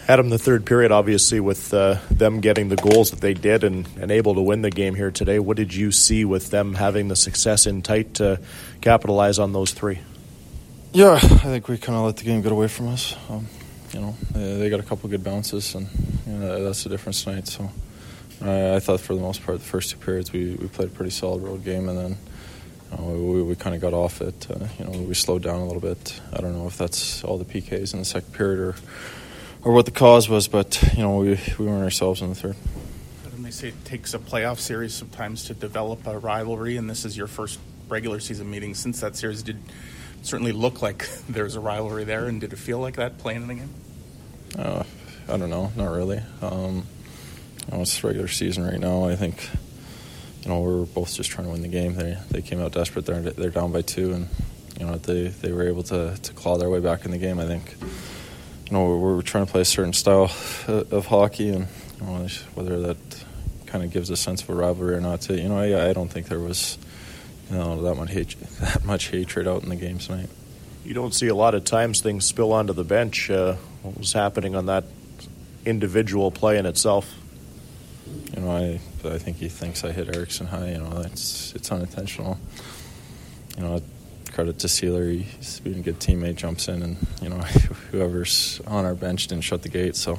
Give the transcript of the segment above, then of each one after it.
Adam, the third period, obviously, with them getting the goals that they did and able to win the game here today, what did you see with them having the success in tight to capitalize on those three? Yeah, I think we kind of let the game get away from us. They got a couple good bounces, and that's the difference tonight. So I thought for the most part, the first two periods, we played a pretty solid road game, and then we kind of got off it. We slowed down a little bit. I don't know if that's all the PKs in the second period or what the cause was, but we weren't ourselves in the third. And they say it takes a playoff series sometimes to develop a rivalry, and this is your first regular season meeting since that series. Did certainly look like there's a rivalry there, and did it feel like that playing in the game? I don't know, not really. It's regular season right now. I think we're both just trying to win the game. They came out desperate. They're down by 2, and they were able to claw their way back in the game. I think we're trying to play a certain style of hockey, and whether that kind of gives a sense of a rivalry or not. I don't think there was that much hatred out in the game tonight. You don't see a lot of times things spill onto the bench. What was happening on that individual play in itself? I think he thinks I hit Erickson high. It's unintentional. Credit to Sealer. He's been a good teammate, jumps in, and whoever's on our bench didn't shut the gate, so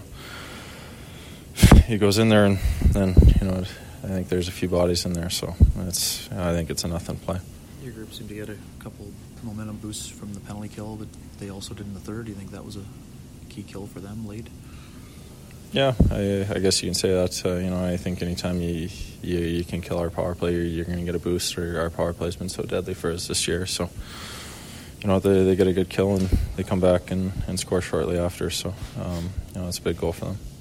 he goes in there, and then I think there's a few bodies in there, so I think it's a nothing play. Your group seemed to get a couple momentum boosts from the penalty kill, but they also did in the third. Do you think that was a key kill for them late? Yeah, I guess you can say that. I think anytime you can kill our power play, you're going to get a boost. Or our power play has been so deadly for us this year. So, they get a good kill and they come back and score shortly after. So, it's a big goal for them.